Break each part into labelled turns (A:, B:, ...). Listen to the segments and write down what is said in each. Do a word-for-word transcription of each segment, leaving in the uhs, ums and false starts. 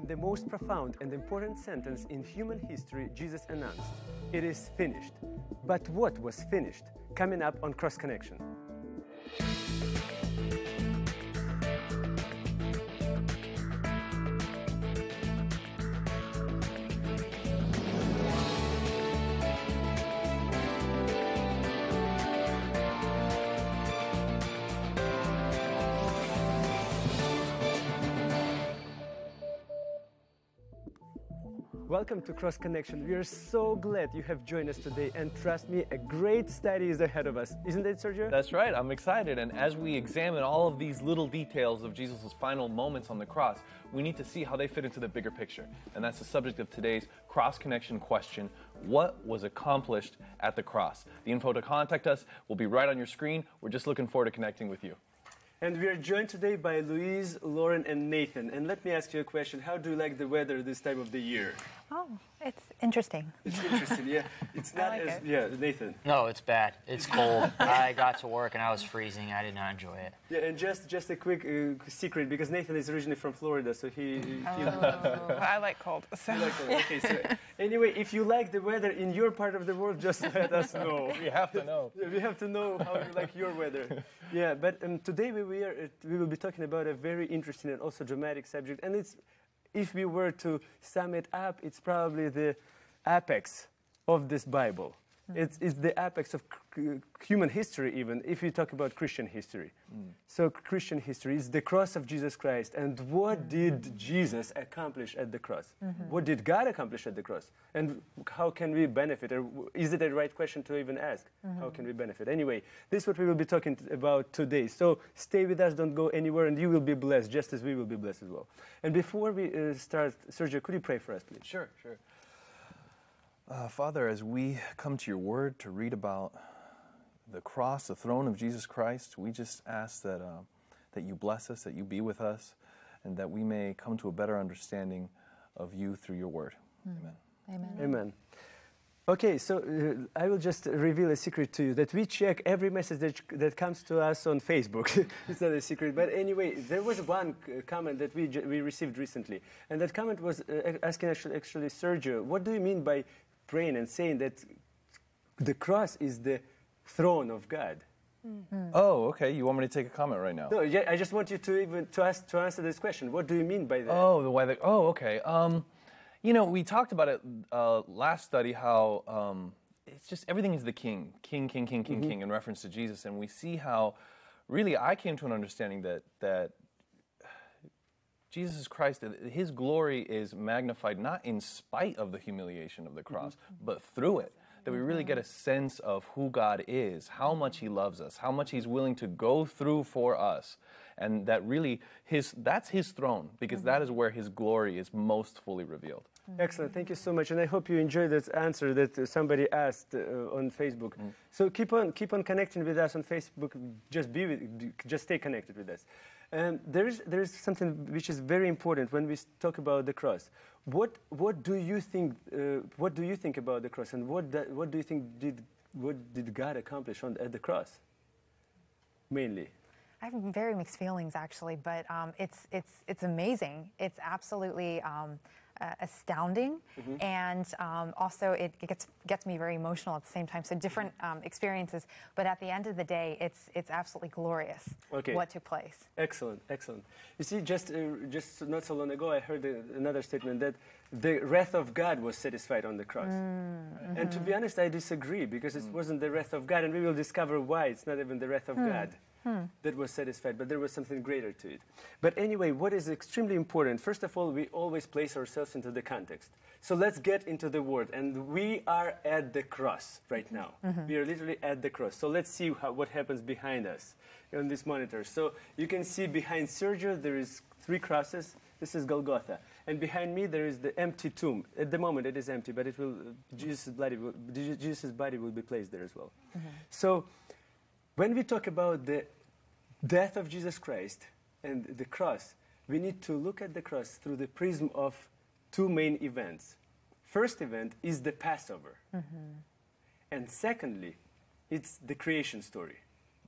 A: In the most profound and important sentence in human history, Jesus announced, "It is finished." But what was finished? Coming up on Cross Connection. Welcome to Cross Connection. We are so glad you have joined us today, and trust me, a great study is ahead of us. Isn't it, Sergio?
B: That's right. I'm excited. And as we examine all of these little details of Jesus' final moments on the cross, we need to see how they fit into the bigger picture. And that's the subject of today's Cross Connection question: what was accomplished at the cross? The info to contact us will be right on your screen. We're just looking forward to connecting with you.
A: And we are joined today by Louise, Lauren, and Nathan. And let me ask you a question. How do you like the weather this time of the year?
C: Oh, it's interesting.
A: It's interesting, yeah. It's not
C: like
A: as...
C: it.
A: Yeah, Nathan.
D: No, it's bad. It's cold. I got to work and I was freezing. I did not enjoy it.
A: Yeah, and just, just a quick uh, secret, because Nathan is originally from Florida, so he... he
E: Oh, I like cold. So.
A: he likes it. Okay, so anyway, if you like the weather in your part of the world, just let us know.
B: We have to know.
A: Yeah, we have to know how you like your weather. Yeah, but um, today we, we, are, uh, we will be talking about a very interesting and also dramatic subject, and it's... If we were to sum it up, it's probably the apex of this Bible. Mm. It's, it's the apex of c- human history, even, if you talk about Christian history. Mm. So Christian history is the cross of Jesus Christ. And what mm. did Jesus accomplish at the cross? Mm-hmm. What did God accomplish at the cross? And how can we benefit? Or is it a right question to even ask? Mm-hmm. How can we benefit? Anyway, this is what we will be talking t- about today. So stay with us, don't go anywhere, and you will be blessed, just as we will be blessed as well. And before we uh, start, Sergio, could you pray for us, please?
B: Sure, sure. Uh, Father, as we come to your word to read about the cross, the throne of Jesus Christ, we just ask that uh, that you bless us, that you be with us, and that we may come to a better understanding of you through your word. Mm. Amen.
C: Amen.
A: Amen. Okay, so uh, I will just reveal a secret to you, that we check every message that, that comes to us on Facebook. It's not a secret, but anyway, there was one uh, comment that we we received recently, and that comment was uh, asking actually, actually, Sergio, what do you mean by praying and saying that the cross is the throne of God?
B: Mm-hmm. Oh, okay. You want me to take a comment right now?
A: No, yeah, I just want you to even to ask to answer this question. What do you mean by that?
B: Oh, the way that. Oh, okay. Um, you know, we talked about it uh, last study. How um, it's just everything is the King, King, King, King, King, mm-hmm. King, in reference to Jesus, and we see how really I came to an understanding that that. Jesus Christ, his glory is magnified not in spite of the humiliation of the cross, mm-hmm. but through it. That we really get a sense of who God is, how much he loves us, how much he's willing to go through for us. And that really, his that's his throne, because mm-hmm. that is where his glory is most fully revealed.
A: Excellent. Thank you so much. And I hope you enjoyed that answer that uh, somebody asked uh, on Facebook. Mm. So keep on keep on connecting with us on Facebook. Just be with, just stay connected with us. And there is there is something which is very important when we talk about the cross. What what do you think? Uh, what do you think about the cross? And what that, what do you think did what did God accomplish on at the cross? Mainly.
C: I have very mixed feelings, actually, but um, it's it's it's amazing. It's absolutely um, uh, astounding, mm-hmm. and um, also it gets gets me very emotional at the same time. So different um, experiences, but at the end of the day, it's it's absolutely glorious.
A: Okay.
C: What took place.
A: Excellent, excellent. You see, just uh, just not so long ago, I heard a, another statement that the wrath of God was satisfied on the cross. Mm-hmm. And to be honest, I disagree, because it mm. wasn't the wrath of God, and we will discover why it's not even the wrath of mm. God. Hmm. That was satisfied, but there was something greater to it. But anyway, what is extremely important, first of all, we always place ourselves into the context. So let's get into the word. And we are at the cross right now. Mm-hmm. We are literally at the cross. So let's see how, what happens behind us on this monitor. So you can see behind Sergio, there is three crosses. This is Golgotha. And behind me, there is the empty tomb. At the moment, it is empty, but it will, Jesus' body will, Jesus' body will be placed there as well. Mm-hmm. So when we talk about the death of Jesus Christ and the cross, we need to look at the cross through the prism of two main events. First event is the Passover. Mm-hmm. And secondly, it's the creation story. Mm.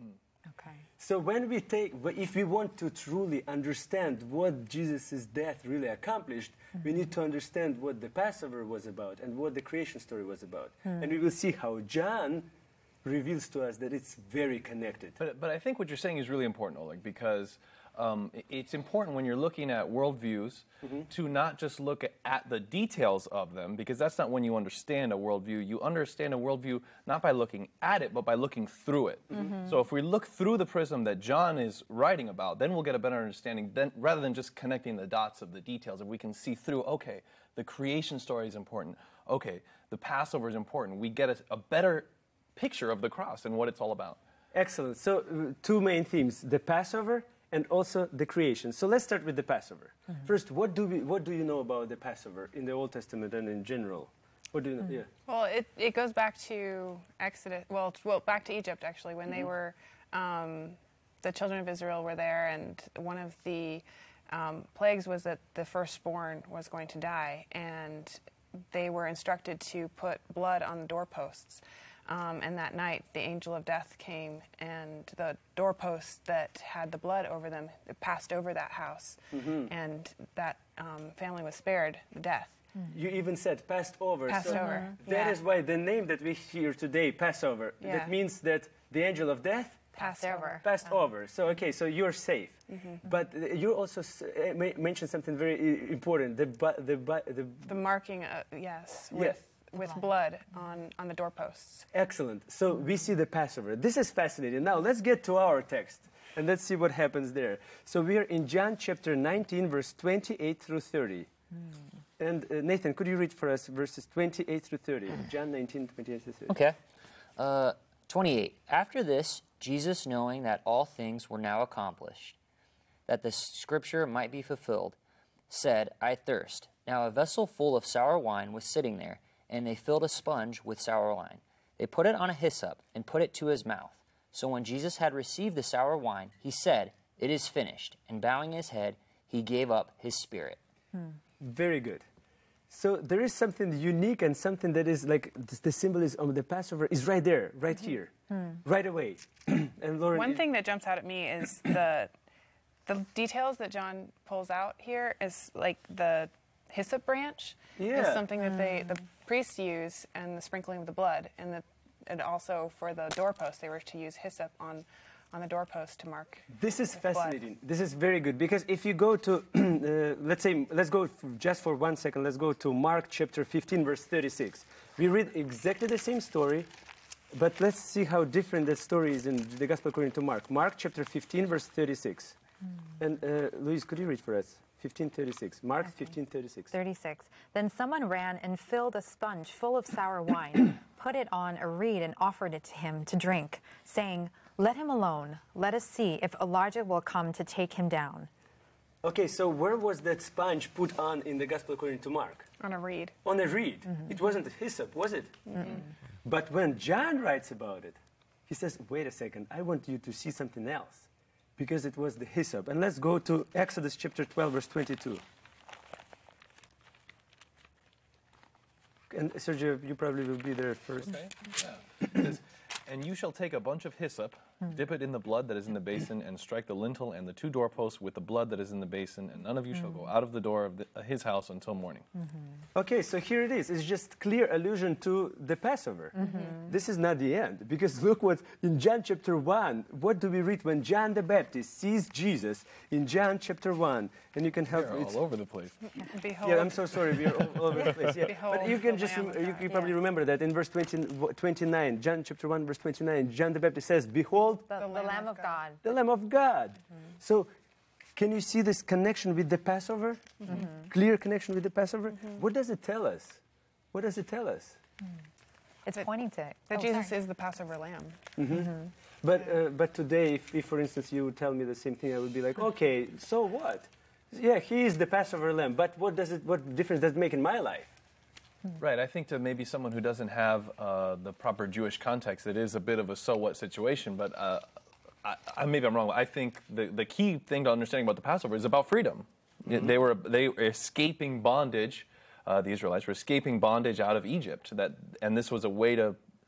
C: Okay.
A: So when we take, if we want to truly understand what Jesus' death really accomplished, mm-hmm. we need to understand what the Passover was about and what the creation story was about. Mm. And we will see how John reveals to us that it's very connected.
B: But, but I think what you're saying is really important, Oleg, because um, it's important when you're looking at worldviews mm-hmm. to not just look at the details of them, because that's not when you understand a worldview. You understand a worldview not by looking at it, but by looking through it. Mm-hmm. So if we look through the prism that John is writing about, then we'll get a better understanding, then, rather than just connecting the dots of the details. If we can see through, okay, the creation story is important. Okay, the Passover is important. We get a, a better picture of the cross and what it's all about.
A: Excellent. So uh, two main themes, the Passover and also the creation. So let's start with the Passover. Mm-hmm. First, what do we what do you know about the Passover in the Old Testament and in general? What do you know? Mm-hmm. Yeah.
E: Well, it, it goes back to Exodus, well, t- well, back to Egypt actually, when mm-hmm. they were um, the children of Israel were there, and one of the um, plagues was that the firstborn was going to die, and they were instructed to put blood on the doorposts. Um, and that night, the angel of death came, and the doorposts that had the blood over them it passed over that house, mm-hmm. and that um, family was spared death.
A: You even said passed over.
E: Passed
A: so
E: over.
A: That
E: yeah.
A: is why the name that we hear today, Passover,
E: yeah.
A: that means that the angel of death
E: passed over.
A: Passed uh-huh. over. So, okay, so you're safe. Mm-hmm. But uh, you also s- uh, ma- mentioned something very uh, important, the, bu- the, bu- the...
E: The marking, uh, yes, with,
A: yes.
E: with blood on, on the doorposts.
A: Excellent. So we see the Passover. This is fascinating. Now, let's get to our text, and let's see what happens there. So we are in John chapter nineteen, verse twenty-eight through thirty. Mm. And uh, Nathan, could you read for us verses twenty-eight through thirty? John nineteen, twenty-eight through thirty.
D: Okay. Uh, twenty-eight. After this, Jesus, knowing that all things were now accomplished, that the scripture might be fulfilled, said, I thirst. Now a vessel full of sour wine was sitting there, and they filled a sponge with sour wine. They put it on a hyssop and put it to his mouth. So when Jesus had received the sour wine, he said, It is finished. And bowing his head, he gave up his spirit.
A: Hmm. Very good. So there is something unique and something that is like the, the symbolism of the Passover is right there, right mm-hmm. here, hmm. right away. And Lauren,
E: one thing that jumps out at me is the the details that John pulls out here is like the hyssop branch
A: yeah.
E: is something that they the priests use, and the sprinkling of the blood, and the and also for the doorpost they were to use hyssop on. on the doorpost to mark.
A: This is fascinating.
E: Blood.
A: This is very good because if you go to, uh, let's say, let's go f- just for one second, let's go to Mark chapter fifteen, verse thirty-six. We read exactly the same story, but let's see how different that story is in the Gospel according to Mark. Mark chapter fifteen, verse thirty-six. Mm. And uh, Louise, could you read for us? fifteen thirty-six. Mark okay. fifteen thirty-six.
C: thirty-six. Then someone ran and filled a sponge full of sour wine, put it on a reed and offered it to him to drink, saying, Let him alone. Let us see if Elijah will come to take him down.
A: Okay, so where was that sponge put on in the Gospel according to Mark?
E: On a reed.
A: On a reed. Mm-hmm. It wasn't hyssop, was it? Mm-hmm. But when John writes about it, he says, wait a second, I want you to see something else. Because it was the hyssop. And let's go to Exodus chapter twelve, verse twenty-two. And Sergio, you probably will be there first.
B: Okay. Yeah. And you shall take a bunch of hyssop, dip it in the blood that is in the basin, and strike the lintel and the two doorposts with the blood that is in the basin, and none of you mm. shall go out of the door of the, uh, his house until morning.
A: Mm-hmm. Okay, so here it is. It's just clear allusion to the Passover. Mm-hmm. This is not the end, because look what, in John chapter one, what do we read when John the Baptist sees Jesus in John chapter one? And you can help.
B: We're all over the place.
E: Behold.
A: Yeah, I'm so sorry. We are all, all over the place. Yeah.
E: Behold,
A: but you can just, rem- you can probably yeah. remember that in verse twenty, twenty-nine, John chapter one, verse twenty-nine, John the Baptist says, Behold,
C: the, the, the Lamb, Lamb of God. God.
A: The Lamb of God. Mm-hmm. So, can you see this connection with the Passover? Mm-hmm. Clear connection with the Passover? Mm-hmm. What does it tell us? What does it tell us?
C: Mm. It's that, pointing to
E: that
C: oh,
E: Jesus
C: sorry.
E: is the Passover Lamb.
A: Mm-hmm. Mm-hmm. But uh, but today, if, if for instance you would tell me the same thing, I would be like, okay, so what? Yeah, he is the Passover Lamb, but what does it? What difference does it make in my life?
B: Right, I think to maybe someone who doesn't have uh, the proper Jewish context, it is a bit of a so what situation, but uh, I, I, maybe I'm wrong. I think the, the key thing to understanding about the Passover is about freedom. Mm-hmm. They were they were escaping bondage. Uh, the Israelites were escaping bondage out of Egypt, that, and this was a way to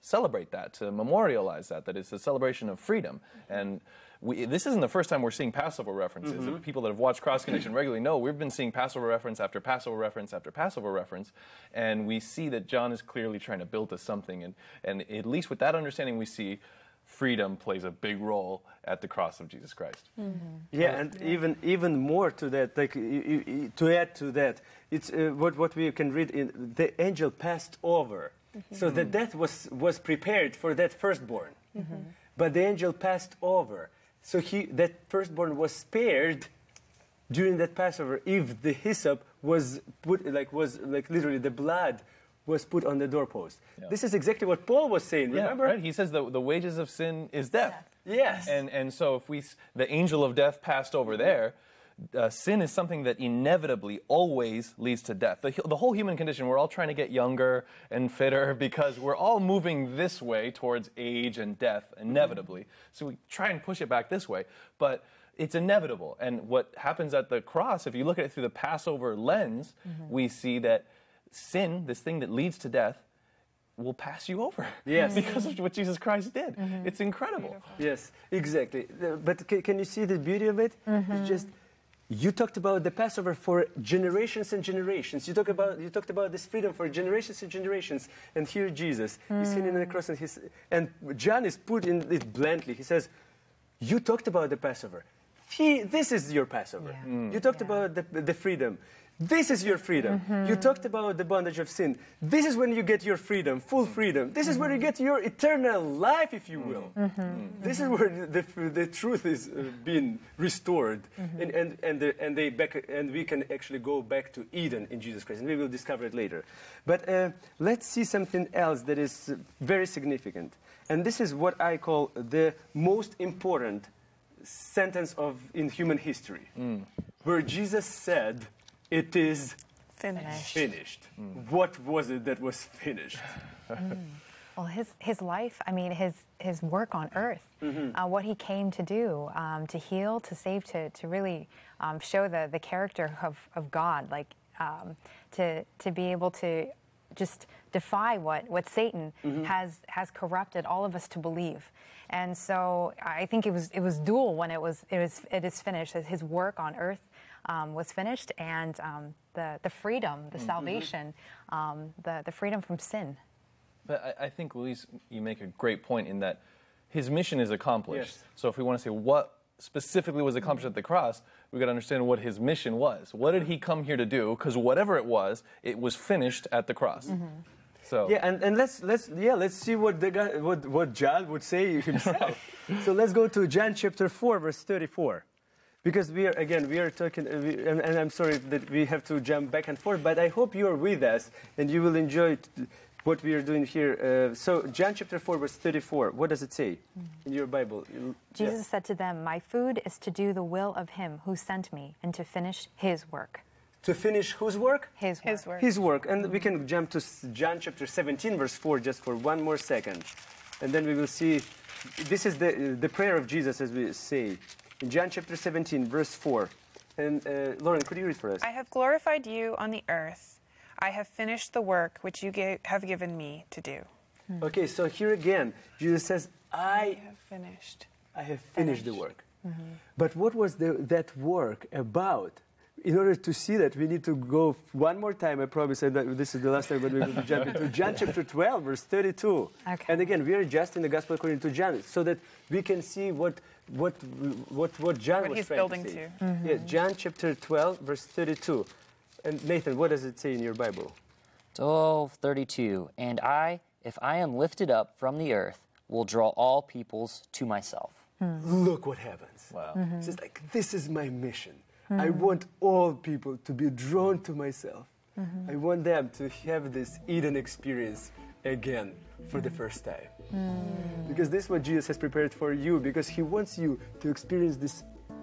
B: celebrate that, to memorialize that, that it's a celebration of freedom. And we, this isn't the first time we're seeing Passover references. Mm-hmm. People that have watched Cross Connection regularly know we've been seeing Passover reference after Passover reference after Passover reference, and we see that John is clearly trying to build to something. And, and at least with that understanding, we see freedom plays a big role at the cross of Jesus Christ.
A: Mm-hmm. Yeah, and yeah. even even more to that, like you, you, to add to that, it's uh, what what we can read in the angel passed over, mm-hmm. so the death was was prepared for that firstborn, mm-hmm. but the angel passed over, so he that firstborn was spared during that Passover if the hyssop was put like was like literally the blood was put on the doorpost. Yeah. This is exactly what Paul was saying, remember?
B: Yeah, right? He says the, the wages of sin is death.
A: Yes.
B: And and so if we, the angel of death passed over there, uh, sin is something that inevitably always leads to death. The, the whole human condition, we're all trying to get younger and fitter because we're all moving this way towards age and death inevitably. Mm-hmm. So we try and push it back this way. But it's inevitable. And what happens at the cross, if you look at it through the Passover lens, mm-hmm. we see that sin, this thing that leads to death, will pass you over.
A: Yes.
B: Because of what Jesus Christ did. Mm-hmm. It's incredible.
E: Beautiful.
A: Yes, exactly. But can, can you see the beauty of it? Mm-hmm. It's just, you talked about the Passover for generations and generations. You talk about you talked about this freedom for generations and generations. And here Jesus, mm. he's sitting on the cross, and he's and John is put in it bluntly. He says, "You talked about the Passover. He, this is your Passover.
C: Yeah.
A: Mm. You talked yeah. about the, the freedom. This is your freedom. Mm-hmm. You talked about the bondage of sin. This is when you get your freedom, full freedom. This mm-hmm. is where you get your eternal life, if you will. Mm-hmm. Mm-hmm. This is where the, the, the truth is uh, being restored, mm-hmm. and and and, the, and they back and we can actually go back to Eden in Jesus Christ, and we will discover it later. But uh, let's see something else that is very significant, and this is what I call the most important sentence of in human history, mm. where Jesus said, "It is
E: finished."
A: Finished. Mm. What was it that was finished?
C: Mm. Well, his his life. I mean, his his work on earth. Mm-hmm. Uh, what he came to do, um, to heal, to save, to to really um, show the the character of of God. Like um, to to be able to just defy what what Satan mm-hmm. has has corrupted all of us to believe. And so I think it was it was dual when it was it was it is finished. His work on earth um, was finished, and um, the the freedom, the mm-hmm. salvation, um, the the freedom from sin.
B: But I, I think, Luis, you make a great point in that his mission is accomplished.
A: Yes.
B: So if we want to say what specifically was accomplished at the cross, we got to understand what his mission was. What did he come here to do? Because whatever it was, it was finished at the cross. Mm-hmm. So
A: yeah, and, and let's let's yeah let's see what the guy what what John would say himself. So let's go to John chapter four, verse thirty-four, because we are again we are talking, uh, we, and, and I'm sorry that we have to jump back and forth, but I hope you are with us and you will enjoy t- what we are doing here. Uh, so John chapter four, verse thirty-four. What does it say mm-hmm. in your Bible?
C: Jesus
A: yeah.
C: said to them, "My food is to do the will of Him who sent me, and to finish His work."
A: To finish whose work?
C: His work.
E: His work.
A: His work. And we can jump to John chapter seventeen, verse four, just for one more second. And then we will see, this is the, the prayer of Jesus, as we say. In John chapter seventeen, verse four. And uh, Lauren, could you read for us?
E: I have glorified you on the earth. I have finished the work which you gave, have given me to do.
A: Hmm. Okay, so here again, Jesus says, I,
E: I have finished.
A: I have finished, finished. the work.
C: Mm-hmm.
A: But what was the, that work about? In order to see that, we need to go one more time. I promise that this is the last time, but we will jump into John chapter twelve, verse thirty-two. Okay. And again, we are just in the Gospel according to John, so that we can see what what what what John
E: what
A: was
E: he's
A: trying
E: building
A: to say.
E: to.
C: Mm-hmm.
A: Yes, John chapter twelve, verse thirty-two. And Nathan, what does it say in your Bible?
D: twelve thirty-two. And I, if I am lifted up from the earth, will draw all peoples to myself.
C: Mm-hmm.
A: Look what happens.
B: Wow.
C: Mm-hmm.
A: It's just like, this is my mission. Mm-hmm. I want all people to be drawn to myself. Mm-hmm. I want them to have this Eden experience again for the first time. Mm. Because this is what Jesus has prepared for you, because He wants you to experience this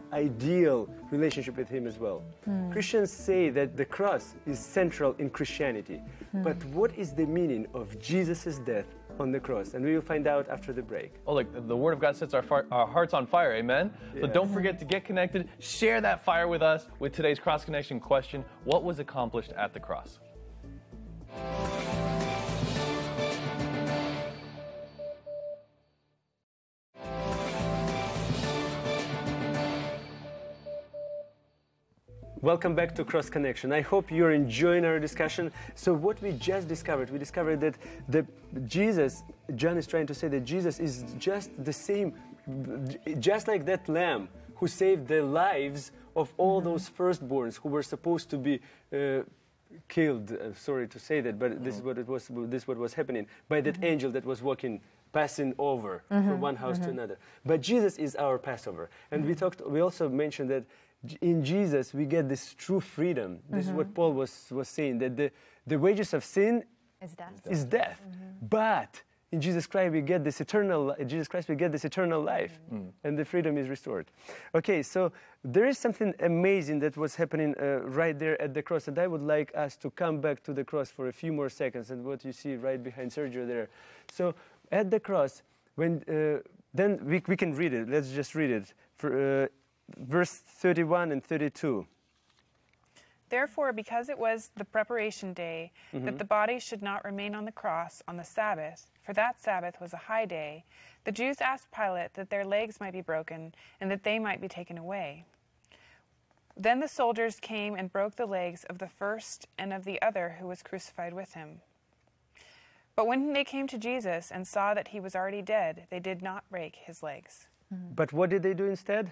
A: ideal relationship with Him as well. Mm. Christians say that the cross is central in Christianity. Mm. But what is the meaning of Jesus' death on the cross? And we will find out after the break.
B: Oh, like the Word of God sets our, far, our hearts on fire, amen? Yeah. So don't forget to get connected. Share that fire with us with today's Cross Connection question. What was accomplished at the cross?
A: Welcome back to Cross Connection. I hope you're enjoying our discussion. So what we just discovered, we discovered that the Jesus, John is trying to say that Jesus is just the same, just like that lamb who saved the lives of all mm-hmm. those firstborns who were supposed to be uh, killed. Uh, sorry to say that, but mm-hmm. this is what it was. This is what was happening by that mm-hmm. angel that was walking, passing over mm-hmm. from one house mm-hmm. to another. But Jesus is our Passover, and mm-hmm. we talked. We also mentioned that in Jesus we get this true freedom. This mm-hmm. is what Paul was was saying, that the the wages of sin
C: is death.
A: Is death. Mm-hmm. But in Jesus Christ we get this eternal. In Jesus Christ we get this eternal life, mm-hmm. and the freedom is restored. Okay, so there is something amazing that was happening uh, right there at the cross, and I would like us to come back to the cross for a few more seconds. And what you see right behind Sergio there. So at the cross, when uh, then we we can read it. Let's just read it for. Uh, Verse thirty-one and thirty-two.
E: Therefore, because it was the preparation day, mm-hmm. that the body should not remain on the cross on the Sabbath, for that Sabbath was a high day, the Jews asked Pilate that their legs might be broken and that they might be taken away. Then the soldiers came and broke the legs of the first and of the other who was crucified with him. But when they came to Jesus and saw that he was already dead, they did not break his legs.
A: Mm-hmm. But what did they do instead?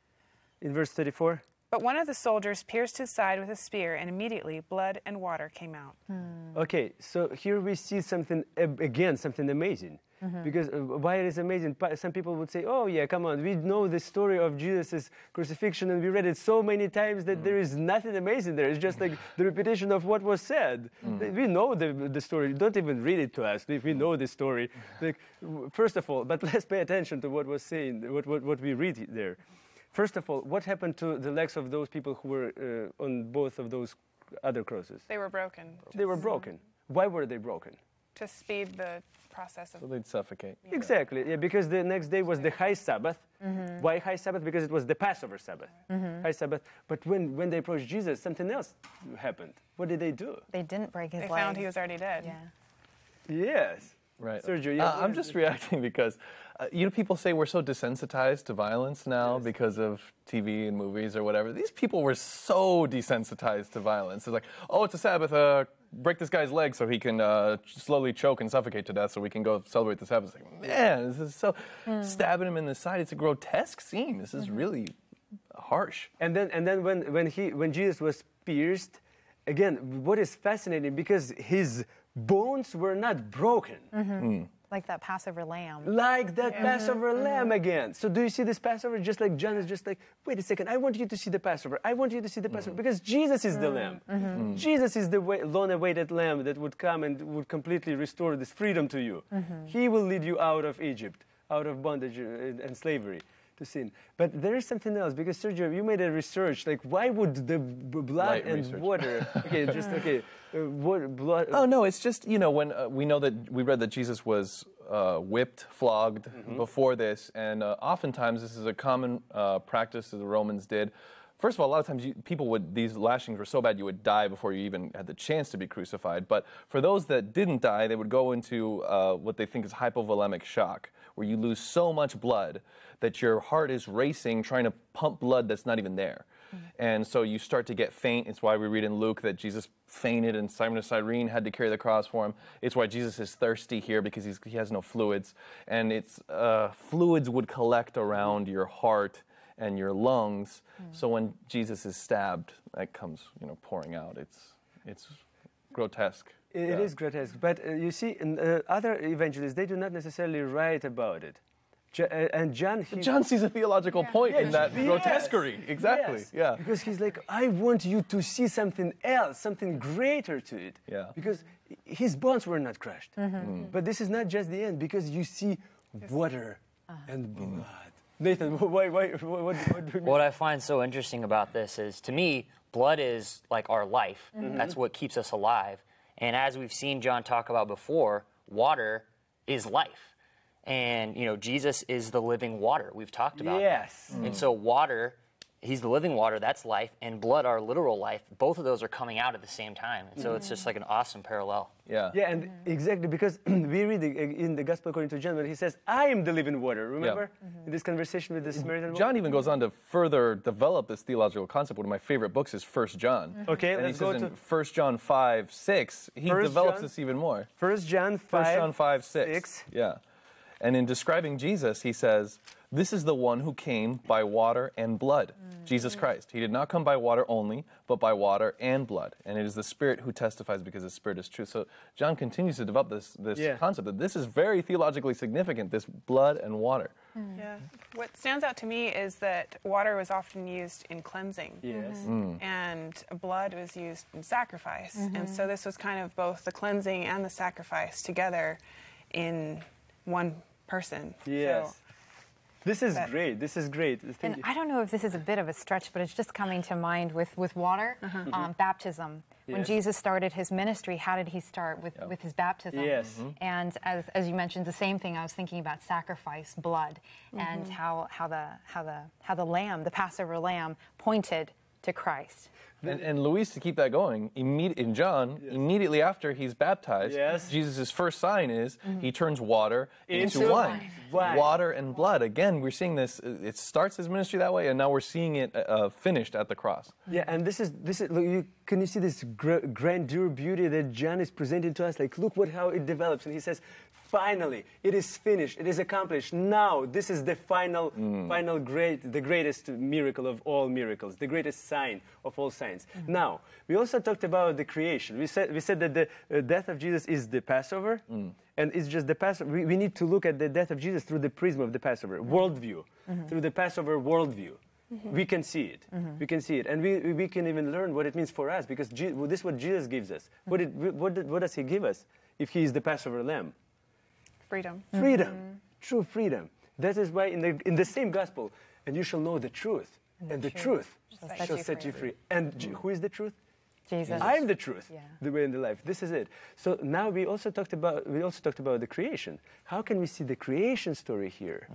A: In verse thirty-four?
E: But one of the soldiers pierced his side with a spear, and immediately blood and water came out.
A: Hmm. Okay, so here we see something, again, something amazing. Mm-hmm. Because uh, why it is amazing, some people would say, oh yeah, come on, we know the story of Jesus' crucifixion and we read it so many times that mm. there is nothing amazing there. It's just like the repetition of what was said. Mm. We know the, the story. Don't even read it to us. We, we know the story. Like, first of all, but let's pay attention to what was saying, what, what, what we read there. First of all, what happened to the legs of those people who were uh, on both of those other crosses?
E: They were broken.
A: They were broken. Why were they broken?
E: To speed the process of...
B: So they'd suffocate.
E: Yeah.
A: Exactly, yeah, because the next day was the high Sabbath. Mm-hmm. Why high Sabbath? Because it was the Passover Sabbath. Mm-hmm. High Sabbath. But when, when they approached Jesus, something else happened. What did they do?
C: They didn't break his
E: they
C: legs.
E: They found he was already dead.
C: Yeah.
A: Yes.
B: Right.
A: Sergio, yeah,
B: uh, I'm just reacting because, uh, you know, people say we're so desensitized to violence now yes. because of T V and movies or whatever. These people were so desensitized to violence. It's like, oh, it's a Sabbath, uh, break this guy's leg so he can uh, slowly choke and suffocate to death so we can go celebrate the Sabbath. It's like, man, this is so, mm. stabbing him in the side. It's a grotesque scene. This is mm-hmm. really harsh.
A: And then, and then when, when, he, when Jesus was pierced, again, what is fascinating, because his bones were not broken.
C: Mm-hmm. Mm. Like that Passover lamb.
A: Like that
C: yeah.
A: Passover
C: mm-hmm.
A: lamb again. So do you see this Passover? Just like John is just like, wait a second, I want you to see the Passover. I want you to see the Passover. Mm. Because Jesus is the mm. lamb. Mm-hmm. Mm. Jesus is the way, long-awaited lamb that would come and would completely restore this freedom to you. Mm-hmm. He will lead you out of Egypt, out of bondage and slavery to sin. But there is something else, because Sergio, you made a research, like why would the b- blood
B: Light
A: and
B: research.
A: water, okay, just, okay, uh, what, blood.
B: Oh, no, it's just, you know, when uh, we know that we read that Jesus was uh, whipped, flogged mm-hmm. before this, and uh, oftentimes this is a common uh, practice that the Romans did. First of all, a lot of times you, people would, these lashings were so bad you would die before you even had the chance to be crucified. But for those that didn't die, they would go into uh, what they think is hypovolemic shock, where you lose so much blood that your heart is racing, trying to pump blood that's not even there. Mm-hmm. And so you start to get faint. It's why we read in Luke that Jesus fainted and Simon of Cyrene had to carry the cross for him. It's why Jesus is thirsty here, because he's, he has no fluids. And it's uh, fluids would collect around your heart and your lungs. Mm. So when Jesus is stabbed, that comes, you know, pouring out. It's it's grotesque.
A: It,
B: yeah.
A: it is grotesque. But uh, you see, in, uh, other evangelists, they do not necessarily write about it. Jo- uh, and John... He,
B: John sees a theological
E: yeah.
B: point
A: yeah,
B: in that
A: yes.
B: grotesquerie. Exactly,
A: yes.
B: yeah.
A: Because he's like, I want you to see something else, something greater to it.
B: Yeah.
A: Because his bones were not crushed.
C: Mm-hmm.
A: Mm. But this is not just the end, because you see water uh-huh. and blood. Mm. Nathan, why, why, what, what, what do you mean?
D: What I find so interesting about this is, to me, blood is like our life. Mm-hmm. That's what keeps us alive. And as we've seen John talk about before, water is life. And, you know, Jesus is the living water. We've talked about
A: yes.
D: that. Mm. And so water he's the living water, that's life, and blood, our literal life. Both of those are coming out at the same time. And so it's just like an awesome parallel.
B: Yeah.
A: Yeah, and exactly, because we read the, in the Gospel according to John, when he says, I am the living water, remember? In this conversation with the Samaritan woman?
B: John even goes on to further develop this theological concept. One of my favorite books is First John.
A: Okay,
B: and
A: let's
B: he
A: go
B: says
A: to
B: in First John five, six, he
A: First
B: develops
A: John-
B: this even more.
A: First John five.
B: First John five, six.
A: six.
B: Yeah. And in describing Jesus, he says, this is the one who came by water and blood, Jesus Christ. He did not come by water only, but by water and blood. And it is the Spirit who testifies because the Spirit is true. So John continues to develop this, this
A: Yeah.
B: concept that this is very theologically significant, this blood and water.
E: Yeah. What stands out to me is that water was often used in cleansing.
A: Yes.
E: And blood was used in sacrifice. And so this was kind of both the cleansing and the sacrifice together in one person.
A: Yes.
E: So,
A: This is
E: But-
A: great. This is great. Thank
C: And
A: you.
C: I don't know if this is a bit of a stretch, but it's just coming to mind with, with water, um, baptism. When
A: Yes.
C: Jesus started his ministry, how did he start? With, with his baptism.
A: Yes.
C: And as, as you mentioned, the same thing, I was thinking about sacrifice, blood, and how, how, the, how, the, how the lamb, the Passover lamb, pointed to Christ.
B: And, and Luis, to keep that going, imme- in John, immediately after he's baptized,
A: Yes.
B: Jesus' first sign is he turns water into,
A: Into
B: wine.
A: wine.
B: Water and blood. Again, we're seeing this, uh, it starts his ministry that way, and now we're seeing it uh, finished at the cross.
A: Yeah, and this is this is. Look, you, can you see this gr- grandeur, beauty that John is presenting to us? Like, look what how it develops, and he says, "Finally, it is finished. It is accomplished. Now, this is the final, final great, the greatest miracle of all miracles, the greatest sign of all signs." Now, we also talked about the creation. We said we said that the uh, death of Jesus is the Passover, and it's just the Passover. We, we need to look at the death of Jesus through the prism of the Passover worldview, through the Passover worldview. We can see it. We can see it, and we we can even learn what it means for us, because Je- well, this is what Jesus gives us. What did, what did, what does He give us if He is the Passover Lamb?
E: freedom.
A: Freedom, true freedom. That is why in the in the same gospel, and you shall know the truth, and, the truth,
C: set
A: shall
C: you
A: set you
C: free.
A: free. And J- who is the truth?
C: Jesus.
A: I am the truth,
C: Yeah.
A: the way and the life. This is it. So now we also talked about we also talked about the creation. How can we see the creation story here?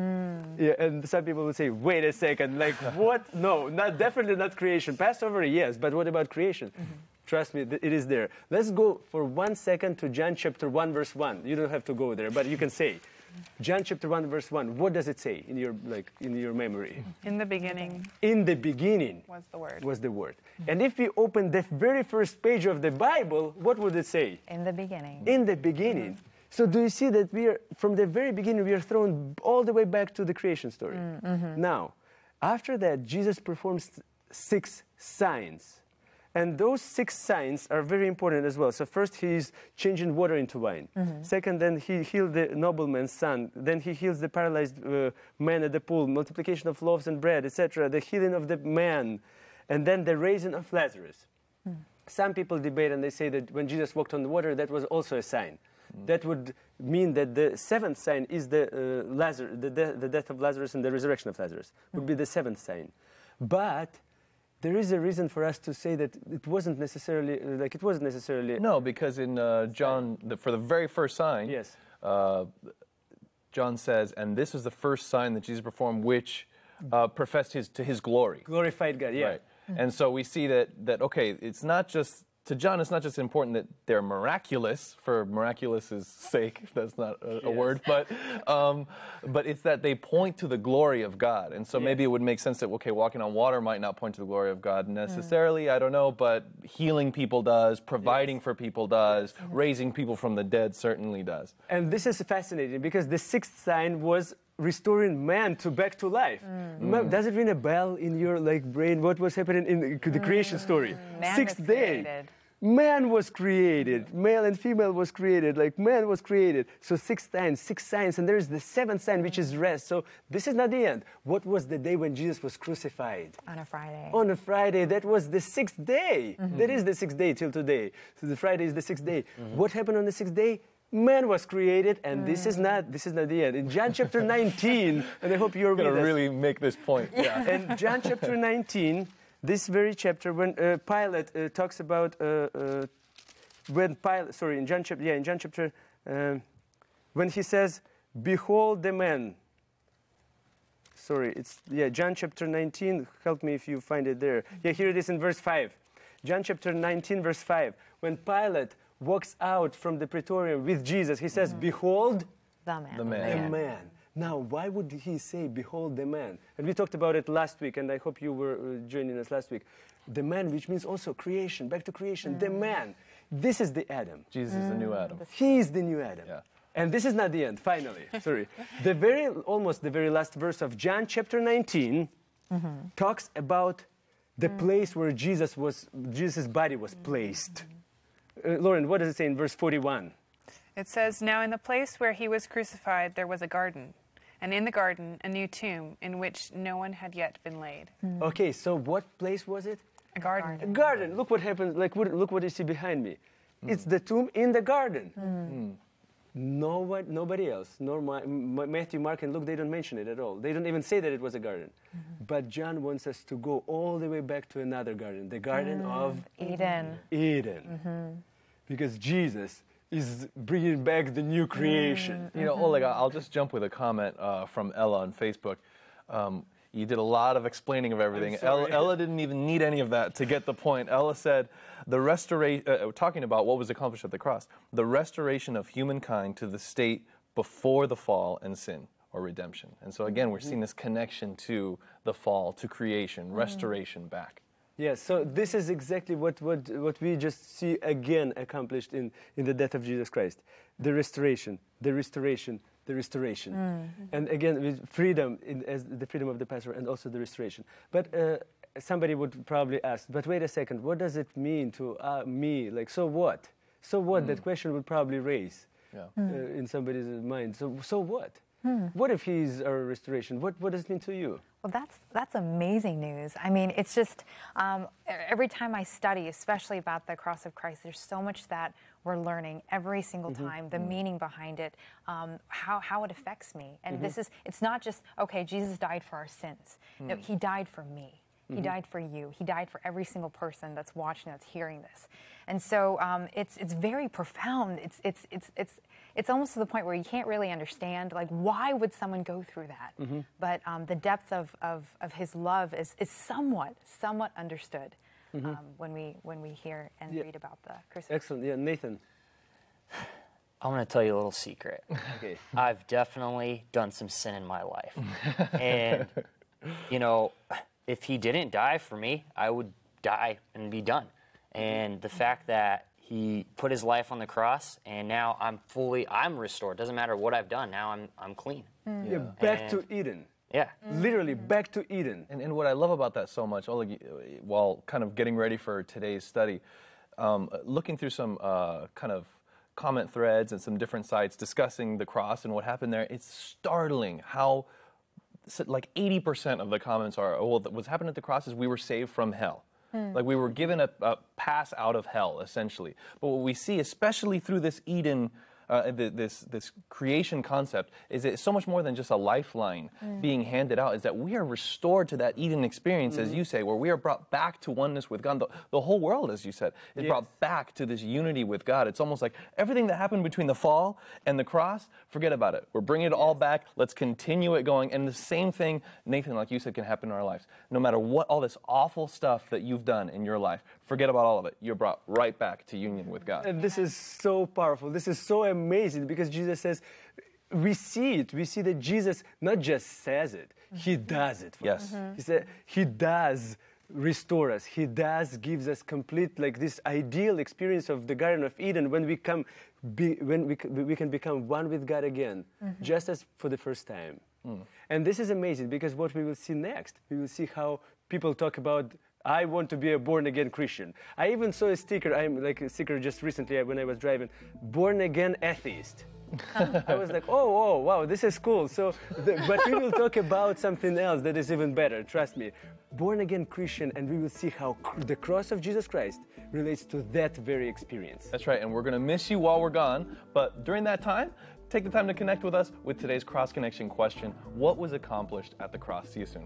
A: Yeah, and some people will say, "Wait a second, like what? No, not definitely not creation. Passover, yes, but what about creation?" Trust me, th- it is there. Let's go for one second to John chapter one, verse one. You don't have to go there, but you can say, John chapter one, verse one. What does it say in your like in your memory?
E: In the beginning
A: In the beginning
E: was the Word.
A: was the Word. And if we open the very first page of the Bible, what would it say?
C: In the beginning.
A: In the beginning. So do you see that we are, from the very beginning, we are thrown all the way back to the creation story. Now, after that, Jesus performs six signs. And those six signs are very important as well. So first, he's changing water into wine. Second, then he healed the nobleman's son. Then he heals the paralyzed uh, man at the pool, multiplication of loaves and bread, et cetera. The healing of the man. And then the raising of Lazarus. Some people debate and they say that when Jesus walked on the water, that was also a sign. That would mean that the seventh sign is the, uh, Lazarus, the, de- the death of Lazarus and the resurrection of Lazarus, would be the seventh sign. But there is a reason for us to say that it wasn't necessarily, uh, like it wasn't necessarily...
B: No, because in uh, John, the, for the very first sign,
A: Yes.
B: uh, John says, and this is the first sign that Jesus performed, which uh, professed his to his glory.
A: Glorified God, yeah.
B: Right. And so we see that, that, okay, it's not just, to John, it's not just important that they're miraculous, for miraculous's sake, that's not a, a word, but um, but it's that they point to the glory of God. And so maybe it would make sense that, okay, walking on water might not point to the glory of God necessarily, I don't know, but healing people does, providing for people does, raising people from the dead certainly does.
A: And this is fascinating because the sixth sign was restoring man to back to life. Ma- Does it ring a bell in your like brain? What was happening in the, the creation story?
C: Man
A: Sixth
C: was
A: day.
C: created.
A: Man was created. Male and female was created. Like man was created. So six times, six signs, and there is the seventh sign, which is rest. So this is not the end. What was the day when Jesus was crucified?
C: On a Friday.
A: On a Friday. That was the sixth day. That is the sixth day till today. So the Friday is the sixth day. What happened on the sixth day? Man was created, and this is not this is not the end. In John chapter nineteen, and I hope you're
B: I'm
A: with
B: going to
A: us.
B: really make this point. Yeah.
A: In John chapter nineteen, this very chapter, when uh, Pilate uh, talks about uh, uh, when Pilate, sorry, in John chapter, yeah, in John chapter, um, when he says, "Behold the man." sorry, it's yeah, John chapter nineteen. Help me if you find it there. Yeah, here it is in verse five. John chapter nineteen, verse five. When Pilate walks out from the praetorium with Jesus, he says, "Behold,
C: The man.
B: The man.
A: a man." Now, why would he say, "Behold the man"? And we talked about it last week, and I hope you were uh, joining us last week. The man, which means also creation, back to creation. The man. This is the Adam.
B: Jesus is the new Adam.
A: He is the new Adam.
B: Yeah.
A: And this is not the end, finally. Sorry. The very, almost the very last verse of John chapter nineteen talks about the place where Jesus was, Jesus' body was placed. Uh, Lauren, what does it say in verse forty-one?
E: It says, "Now in the place where he was crucified there was a garden, and in the garden a new tomb in which no one had yet been laid."
A: Okay, so what place was it?
E: A garden.
A: A garden. Look what happened. Like, what, look what you see behind me. It's the tomb in the garden. No one, nobody else, nor Ma- Ma- Matthew, Mark, and Luke, they don't mention it at all. They don't even say that it was a garden. But John wants us to go all the way back to another garden, the Garden of
C: Eden.
A: Eden. Because Jesus is bringing back the new creation.
B: You know, Oleg, I'll just jump with a comment uh, from Ella on Facebook. Um, you did a lot of explaining of everything. Ella,
A: sorry.
B: Ella didn't even need any of that to get the point. Ella said, the restoration, uh, talking about what was accomplished at the cross, the restoration of humankind to the state before the fall and sin or redemption. And so again, we're seeing this connection to the fall, to creation, restoration back.
A: Yes, so this is exactly what, what, what we just see again accomplished in, in the death of Jesus Christ. The restoration, the restoration, the restoration. Mm-hmm. And again, with freedom, in, as the freedom of the Passover, and also the restoration. But uh, somebody would probably ask, but wait a second, what does it mean to uh, me? Like, so what? So what? Mm. That question would probably raise
B: yeah.
A: uh, in somebody's mind. So, so what? Hmm. What if he's our restoration? What, what does it mean to you?
C: Well, that's that's amazing news. I mean, it's just um, every time I study, especially about the cross of Christ, there's so much that we're learning every single mm-hmm. time, the mm-hmm. meaning behind it, um, how, how it affects me. And mm-hmm. this is, it's not just, okay, Jesus died for our sins. Mm. No, he died for me. He mm-hmm. died for you. He died for every single person that's watching, that's hearing this. And so um, it's it's very profound. It's it's it's it's it's almost to the point where you can't really understand, like, why would someone go through that? Mm-hmm. But um, the depth of, of, of his love is, is somewhat somewhat understood mm-hmm. um, when we when we hear and
A: yeah.
C: read about the crucifixion.
A: Excellent. Yeah, Nathan.
D: I'm going to tell you a little secret.
A: Okay.
D: I've definitely done some sin in my life, and you know, if he didn't die for me, I would die and be done. And the fact that he put his life on the cross, and now I'm fully, I'm restored. Doesn't matter what I've done. Now I'm, I'm clean.
A: Mm. Yeah, back
D: and,
A: to Eden.
D: Yeah.
A: Literally back to Eden.
B: And, and what I love about that so much, Oleg, while kind of getting ready for today's study, um, looking through some uh, kind of comment threads and some different sites discussing the cross and what happened there, it's startling how like eighty percent of the comments are, oh, well, what's happened at the cross is we were saved from hell. Hmm. Like we were given a, a pass out of hell, essentially. But what we see, especially through this Eden, uh, this this creation concept, is it's so much more than just a lifeline mm. being handed out, is that we are restored to that Eden experience, mm. as you say, where we are brought back to oneness with God. The, the whole world, as you said, is yes. brought back to this unity with God. It's almost like everything that happened between the fall and the cross, forget about it. We're bringing it yes. all back. Let's continue it going. And the same thing, Nathan, like you said, can happen in our lives. No matter what, all this awful stuff that you've done in your life, forget about all of it. You're brought right back to union with God.
A: And this is so powerful. This is so amazing because Jesus says, we see it. We see that Jesus not just says it, he does it for
B: yes.
A: us. Mm-hmm. He said, he does restore us. He does gives us complete, like this ideal experience of the Garden of Eden when we come, be, when we, we can become one with God again, mm-hmm. just as for the first time. Mm. And this is amazing because what we will see next, we will see how people talk about, I want to be a born-again Christian. I even saw a sticker, I'm like a sticker just recently when I was driving, born-again atheist. I was like, oh, oh, wow, this is cool. So, the, but we will talk about something else that is even better, trust me. Born-again Christian, and we will see how cr- the cross of Jesus Christ relates to that very experience.
B: That's right, and we're going to miss you while we're gone, but during that time, take the time to connect with us with today's Cross Connection question, what was accomplished at the cross? See you soon.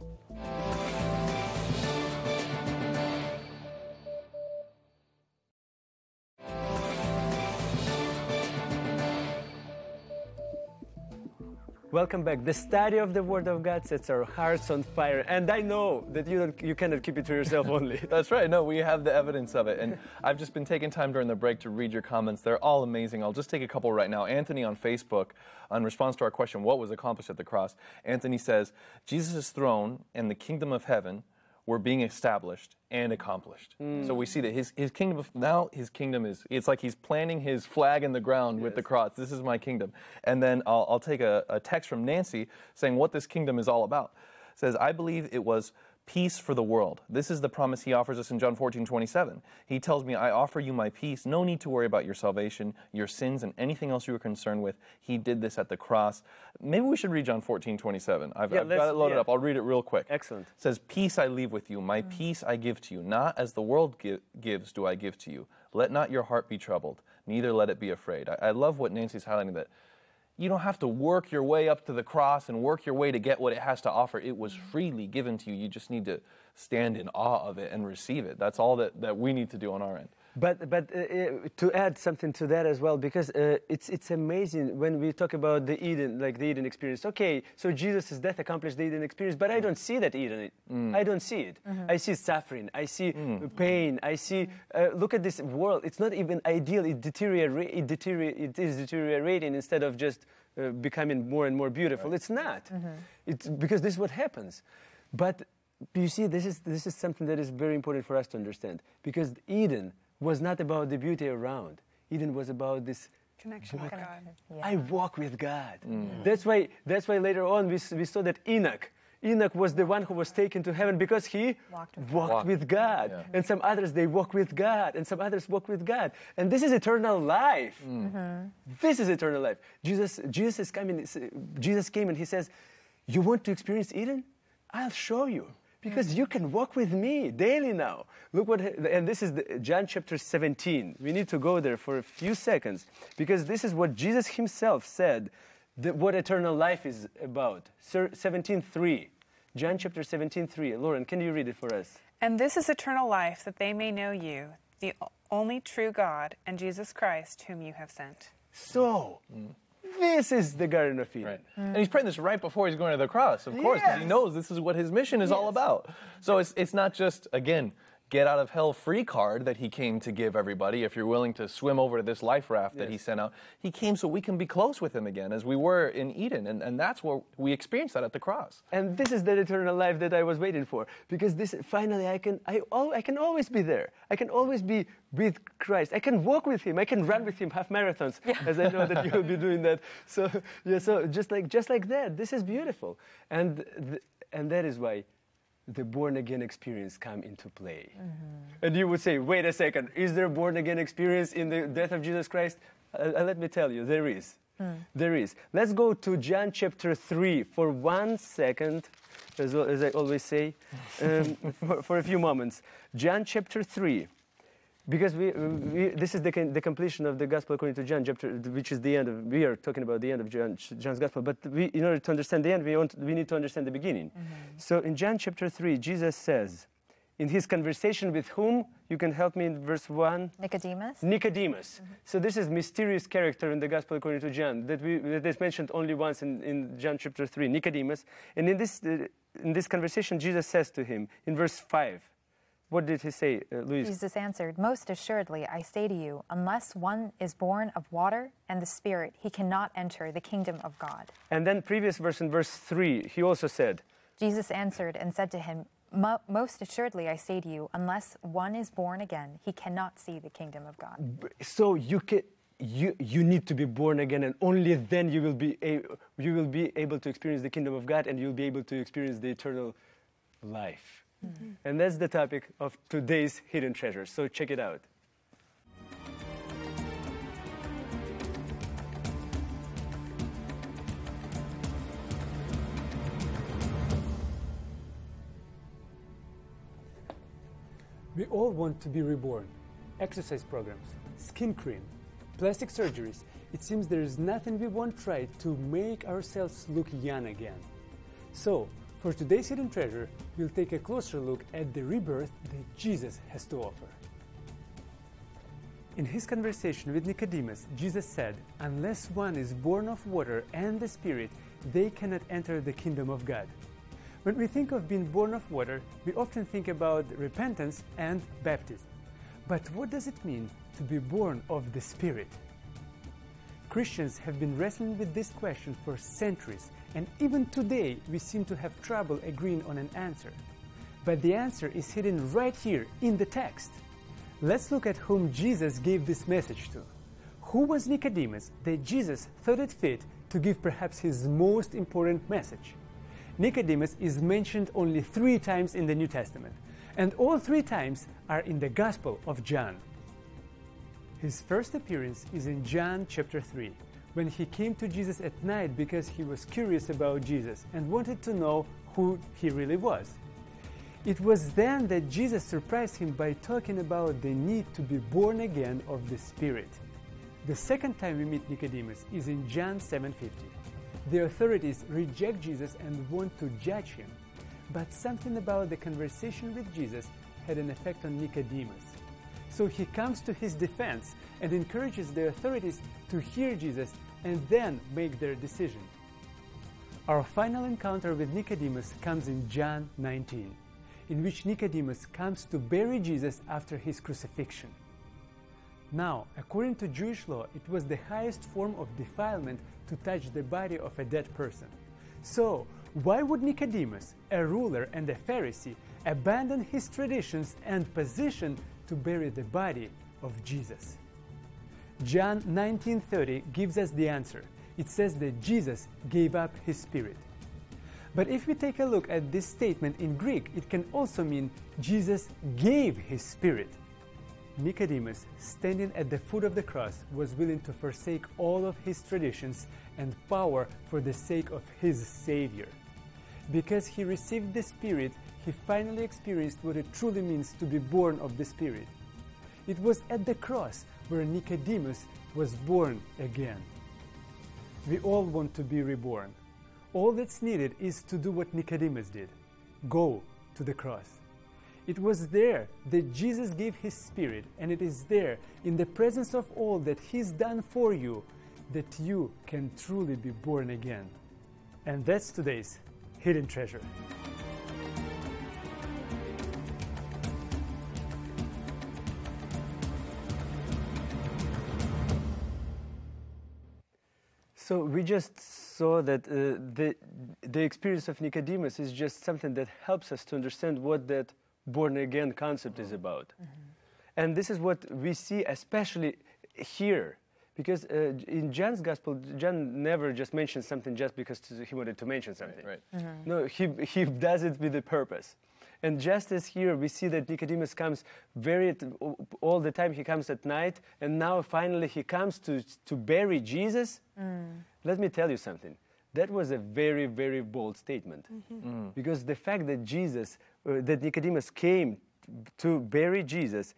A: Welcome back. The study of the Word of God sets our hearts on fire. And I know that you don't, you cannot keep it to yourself only.
B: That's right. No, we have the evidence of it. And I've just been taking time during the break to read your comments. They're all amazing. I'll just take a couple right now. Anthony on Facebook, in response to our question, what was accomplished at the cross? Anthony says, Jesus' throne and the kingdom of heaven were being established and accomplished. Mm. So we see that his, his kingdom, of, now his kingdom is, it's like he's planting his flag in the ground yes. with the cross. This is my kingdom. And then I'll, I'll take a, a text from Nancy saying what this kingdom is all about. It says, I believe it was peace for the world. This is the promise he offers us in John fourteen twenty-seven. He tells me, I offer you my peace. No need to worry about your salvation, your sins, and anything else you were concerned with. He did this at the cross. Maybe we should read John fourteen twenty-seven. I've,
A: yeah,
B: I've got it loaded
A: yeah.
B: up. I'll read it real quick.
A: Excellent.
B: It says, peace I leave with you. My mm. peace I give to you. Not as the world gi- gives do I give to you. Let not your heart be troubled. Neither let it be afraid. I, I love what Nancy's highlighting, that you don't have to work your way up to the cross and work your way to get what it has to offer. It was freely given to you. You just need to stand in awe of it and receive it. That's all that, that we need to do on our end.
A: But but uh, to add something to that as well, because uh, it's it's amazing when we talk about the Eden, like the Eden experience. Okay, so Jesus' death accomplished the Eden experience, but I don't see that Eden. Mm. I don't see it. Mm-hmm. I see suffering. I see mm. pain. I see. Uh, look at this world. It's not even ideal. It deteriorate. It deteriorate. It is deteriorating instead of just uh, becoming more and more beautiful. Right. It's not. Mm-hmm. It's because this is what happens. But you see, this is this is something that is very important for us to understand, because Eden was not about the beauty around. Eden was about this
E: connection with God.
A: Yeah. I walk with God. Mm. That's why. That's why later on we we saw that Enoch. Enoch was the one who was taken to heaven because he
C: walked with
A: walked
C: God.
A: With God. Yeah. And some others they walk with God, and some others walk with God. And this is eternal life. Mm. Mm-hmm. This is eternal life. Jesus Jesus is coming. Jesus came and he says, "You want to experience Eden? I'll show you." Because you can walk with me daily now. Look what, and this is the, John chapter seventeen. We need to go there for a few seconds, because this is what Jesus himself said, that what eternal life is about. seventeen three. John chapter seventeen three. Lauren, can you read it for us?
E: And this is eternal life, that they may know you, the only true God, and Jesus Christ, whom you have sent.
A: So, mm. this is the Garden of Eden.
B: Right. Mm. And he's praying this right before he's going to the cross, of course, because yes. he knows this is what his mission is yes. all about. So it's it's not just, again, get out of hell free card that he came to give everybody. If you're willing to swim over to this life raft yes. that he sent out, he came so we can be close with him again, as we were in Eden. And, and that's where we experienced that at the cross.
A: And this is the eternal life that I was waiting for, because this finally I can I oh, I can always be there. I can always be with Christ. I can walk with him. I can run with him half marathons, yeah. as I know that you will be doing that. So yeah, so just like just like that, this is beautiful, and th- and that is why the born-again experience come into play. Mm-hmm. And you would say, wait a second, is there born-again experience in the death of Jesus Christ? Uh, uh, let me tell you, there is. Mm. There is. Let's go to John chapter three for one second, as, well, as I always say, um, for, for a few moments. John chapter three. Because we, we, this is the, the completion of the Gospel according to John, chapter, which is the end of, we are talking about the end of John, John's Gospel, but we, in order to understand the end, we, want, we need to understand the beginning. Mm-hmm. So in John chapter three, Jesus says, in his conversation with whom? You can help me in verse one?
C: Nicodemus.
A: Nicodemus. Mm-hmm. So this is mysterious character in the Gospel according to John, that, we, that is mentioned only once in, in John chapter three, Nicodemus. And in this, uh, in this conversation, Jesus says to him, in verse five, what did he say, uh, Luis?
C: Jesus answered, most assuredly, I say to you, unless one is born of water and the Spirit, he cannot enter the kingdom of God.
A: And then previous verse in verse three, he also said,
C: Jesus answered and said to him, most assuredly, I say to you, unless one is born again, he cannot see the kingdom of God.
A: So you can... You you need to be born again, and only then you will be a, you will be able to experience the kingdom of God, and you'll be able to experience the eternal life. Mm-hmm. And that's the topic of today's Hidden Treasures. So check it out. We all want to be reborn. Exercise programs, skin cream, plastic surgeries. It seems there is nothing we won't try to make ourselves look young again. So, for today's Hidden Treasure, we'll take a closer look at the rebirth that Jesus has to offer. In his conversation with Nicodemus, Jesus said, unless one is born of water and the Spirit,
F: they cannot enter the kingdom of God. When we think of being born of water, we often think about repentance and baptism. But what does it mean to be born of the Spirit? Christians have been wrestling with this question for centuries, and even today we seem to have trouble agreeing on an answer. But the answer is hidden right here in the text. Let's look at whom Jesus gave this message to. Who was Nicodemus that Jesus thought it fit to give perhaps his most important message? Nicodemus is mentioned only three times in the New Testament, and all three times are in the Gospel of John. His first appearance is in John chapter three, when he came to Jesus at night because he was curious about Jesus and wanted to know who he really was. It was then that Jesus surprised him by talking about the need to be born again of the Spirit. The second time we meet Nicodemus is in John seven fifty. The authorities reject Jesus and want to judge him, but something about the conversation with Jesus had an effect on Nicodemus. So he comes to his defense and encourages the authorities to hear Jesus and then make their decision. Our final encounter with Nicodemus comes in John nineteen, in which Nicodemus comes to bury Jesus after his crucifixion. Now, according to Jewish law, it was the highest form of defilement to touch the body of a dead person. So, why would Nicodemus, a ruler and a Pharisee, abandon his traditions and position to bury the body of Jesus? John nineteen thirty gives us the answer. It says that Jesus gave up his spirit. But if we take a look at this statement in Greek, it can also mean Jesus gave his spirit. Nicodemus, standing at the foot of the cross, was willing to forsake all of his traditions and power for the sake of his Savior. Because he received the Spirit, he finally experienced what it truly means to be born of the Spirit. It was at the cross where Nicodemus was born again. We all want to be reborn. All that's needed is to do what Nicodemus did: go to the cross. It was there that Jesus gave his Spirit, and it is there, in the presence of all that he's done for you, that you can truly be born again. And that's today's Hidden Treasure.
A: So we just saw that uh, the, the experience of Nicodemus is just something that helps us to understand what that born-again concept is about. Mm-hmm. And this is what we see especially here. Because uh, in John's Gospel, John never just mentions something just because he wanted to mention something.
B: Right,
A: right.
B: Mm-hmm.
A: No, he, he does it with a purpose. And just as here, we see that Nicodemus comes very, all the time, he comes at night, and now finally he comes to, to bury Jesus. Mm. Let me tell you something. That was a very, very bold statement. Mm-hmm. Mm. Because the fact that Jesus, uh, that Nicodemus came to bury Jesus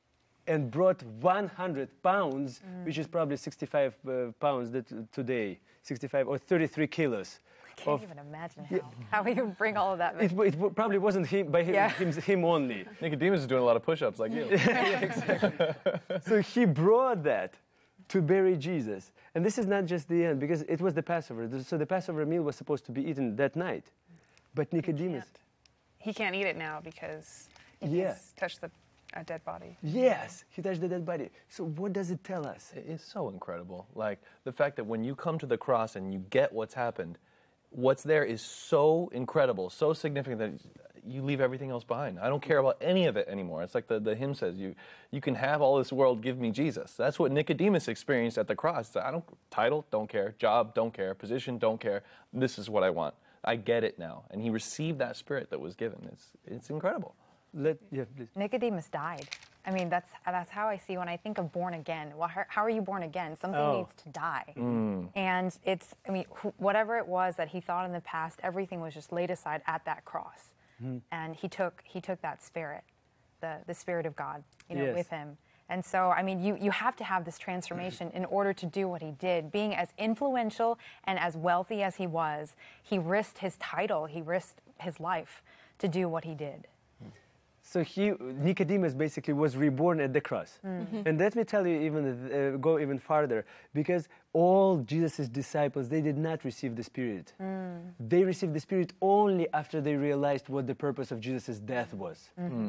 A: and brought one hundred pounds, mm. which is probably sixty-five uh, pounds that, uh, today, sixty-five or thirty-three kilos.
C: I can't even imagine how, how he would bring all of that.
A: It, it probably wasn't him, by him,
C: yeah.
A: him, him only.
B: Nicodemus is doing a lot of push-ups like you.
A: Yeah, exactly. So he brought that to bury Jesus. And this is not just the end, because it was the Passover. So the Passover meal was supposed to be eaten that night. But Nicodemus...
E: He can't, he can't eat it now because
A: yeah.
E: he's touched the, a dead body.
A: Yes, he touched the dead body. So what does it tell us?
B: It's so incredible. Like, the fact that when you come to the cross and you get what's happened, what's there is so incredible, so significant that you leave everything else behind. I don't care about any of it anymore. It's like the, the hymn says, you you can have all this world, give me Jesus. That's what Nicodemus experienced at the cross. I don't, title, don't care. Job, don't care. Position, don't care. This is what I want. I get it now. And he received that spirit that was given. It's it's incredible.
A: Let, yeah, please.
C: Nicodemus died. I mean, that's that's how I see when I think of born again. Well, how, how are you born again? Something
A: oh.
C: needs to die.
B: Mm.
C: And it's, I mean, wh- whatever it was that he thought in the past, everything was just laid aside at that cross. Mm. And he took he took that spirit, the, the Spirit of God, you know,
A: yes.
C: with him. And so, I mean, you, you have to have this transformation in order to do what he did. Being as influential and as wealthy as he was, he risked his title, he risked his life to do what he did.
A: So he, Nicodemus basically was reborn at the cross. And let me tell you, even uh, go even farther, because all Jesus' disciples, they did not receive the Spirit. They received the Spirit only after they realized what the purpose of Jesus' death was.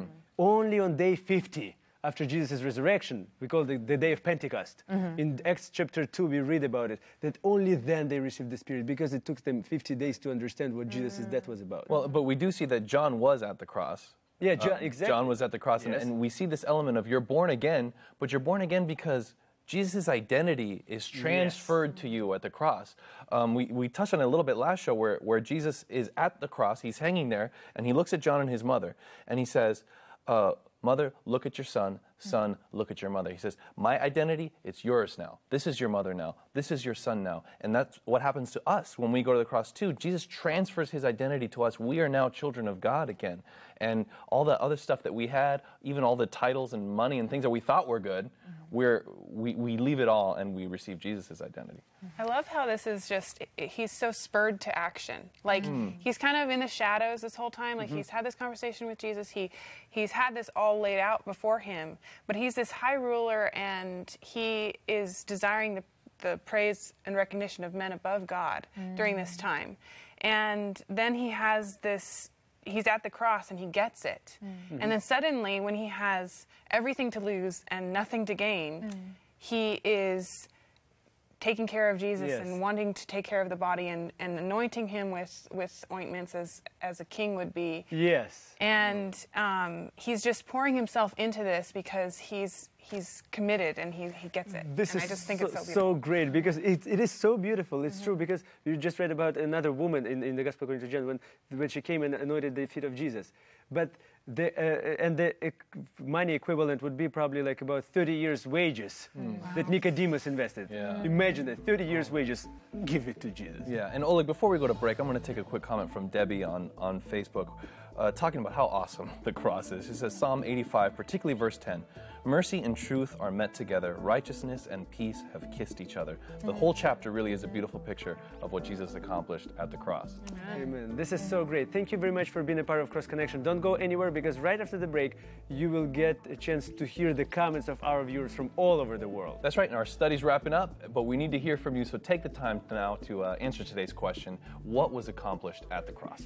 A: Only on day fifty, after Jesus' resurrection, we call it the day of Pentecost. In Acts chapter two, we read about it, that only then they received the Spirit, because it took them fifty days to understand what Jesus' death was about.
B: Well, but we do see that John was at the cross.
A: Yeah, John,
B: Uh,
A: exactly.
B: John was at the cross, and,
A: Yes.
B: and we see this element of you're born again, but you're born again because Jesus' identity is transferred to you at the cross. Um, we, we touched on it a little bit last show where, where Jesus is at the cross, he's hanging there, and he looks at John and his mother, and he says, uh, Mother, look at your son. Son, look at your mother. He says, my identity, it's yours now. This is your mother now. This is your son now. And that's what happens to us when we go to the cross too. Jesus transfers his identity to us. We are now children of God again. And all the other stuff that we had, even all the titles and money and things that we thought were good, we're, we, we leave it all and we receive Jesus' identity.
E: I love how this is just, he's so spurred to action. Like, he's kind of in the shadows this whole time. Like, he's had this conversation with Jesus. He, he's had this all laid out before him. But he's this high ruler, and he is desiring the, the praise and recognition of men above God during this time. And then he has this, he's at the cross, and he gets it. And then suddenly, when he has everything to lose and nothing to gain, he is taking care of Jesus
A: Yes.
E: and wanting to take care of the body and, and anointing him with, with ointments as, as a king would be.
A: Yes.
E: And um, he's just pouring himself into this because he's he's committed and he, he gets it.
A: This
E: and
A: is
E: I just think
A: so,
E: it's so beautiful.
A: so great, because it, it is so beautiful. It's true, because you just read about another woman in, in the Gospel according to John when, when she came and anointed the feet of Jesus. But the, uh, and the uh, money equivalent would be probably like about thirty years' wages that Nicodemus invested.
B: Yeah.
A: Imagine that, thirty years' wages, give it to Jesus.
B: Yeah, and Oleg, before we go to break, I'm going to take a quick comment from Debbie on, on Facebook, uh, talking about how awesome the cross is. She says, Psalm eighty-five, particularly verse ten, mercy and truth are met together, righteousness and peace have kissed each other. The whole chapter really is a beautiful picture of what Jesus accomplished at the cross.
A: Amen. This is so great. Thank you very much for being a part of Cross Connection. Don't go anywhere, because right after the break, you will get a chance to hear the comments of our viewers from all over the world.
B: That's right, and our study's wrapping up, but we need to hear from you, so take the time now to uh, answer today's question, what was accomplished at the cross?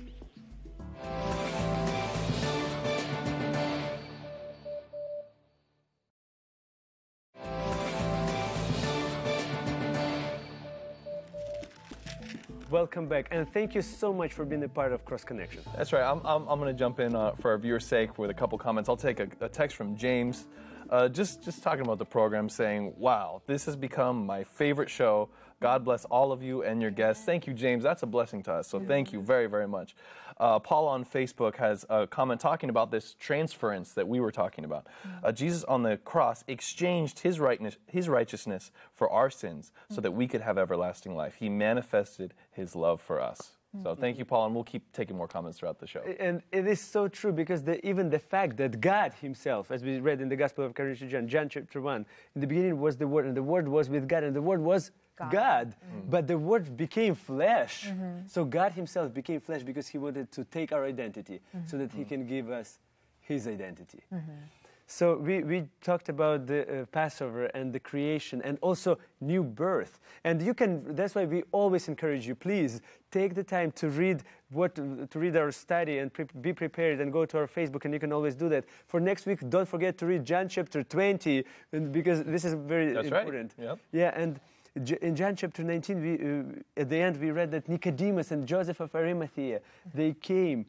A: Welcome back, and thank you so much for being a part of Cross Connection.
B: That's right. I'm, I'm, I'm going to jump in uh, for our viewers' sake with a couple comments. I'll take a, a text from James, uh, just, just talking about the program, saying, wow, this has become my favorite show. God bless all of you and your guests. Thank you, James. That's a blessing to us, so thank you very, very much. Uh, Paul on Facebook has a comment talking about this transference that we were talking about. Uh, Jesus on the cross exchanged his rightness, his righteousness for our sins so that we could have everlasting life. He manifested his love for us. So thank you, Paul, and we'll keep taking more comments throughout the show.
A: And it is so true, because the, even the fact that God himself, as we read in the Gospel of according to John, John chapter one, in the beginning was the Word, and the Word was with God, and the Word was God. God. Mm-hmm. But the Word became flesh. Mm-hmm. So God himself became flesh because he wanted to take our identity, mm-hmm. so that he can give us his identity. Mm-hmm. So we, we talked about the uh, Passover and the creation and also new birth. And you can, that's why we always encourage you, please take the time to read what to read our study and pre- be prepared, and go to our Facebook, and you can always do that. For next week, don't forget to read John chapter twenty, and because this is very
B: that's
A: important.
B: Right. Yep.
A: Yeah, and in John chapter nineteen, we, uh, at the end, we read that Nicodemus and Joseph of Arimathea, they came,